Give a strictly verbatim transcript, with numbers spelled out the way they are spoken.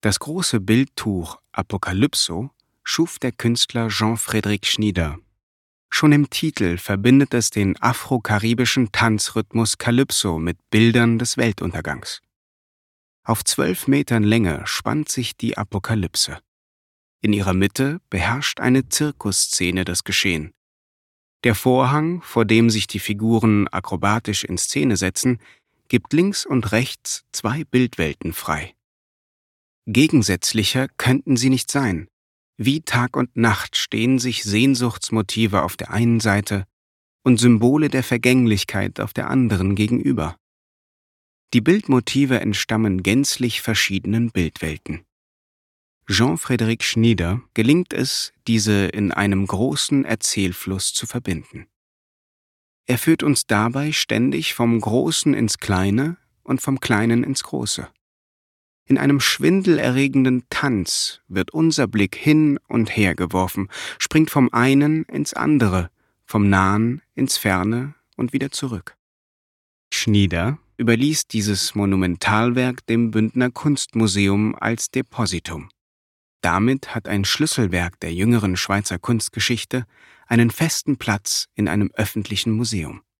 Das große Bildtuch Apokalypso schuf der Künstler Jean-Frédéric Schnieder. Schon im Titel verbindet es den afro-karibischen Tanzrhythmus Calypso mit Bildern des Weltuntergangs. Auf zwölf Metern Länge spannt sich die Apokalypse. In ihrer Mitte beherrscht eine Zirkusszene das Geschehen. Der Vorhang, vor dem sich die Figuren akrobatisch in Szene setzen, gibt links und rechts zwei Bildwelten frei. Gegensätzlicher könnten sie nicht sein. Wie Tag und Nacht stehen sich Sehnsuchtsmotive auf der einen Seite und Symbole der Vergänglichkeit auf der anderen gegenüber. Die Bildmotive entstammen gänzlich verschiedenen Bildwelten. Jean-Frédéric Schnieder gelingt es, diese in einem großen Erzählfluss zu verbinden. Er führt uns dabei ständig vom Großen ins Kleine und vom Kleinen ins Große. In einem schwindelerregenden Tanz wird unser Blick hin und her geworfen, springt vom einen ins andere, vom Nahen ins Ferne und wieder zurück. Schnieder überließ dieses Monumentalwerk dem Bündner Kunstmuseum als Depositum. Damit hat ein Schlüsselwerk der jüngeren Schweizer Kunstgeschichte einen festen Platz in einem öffentlichen Museum.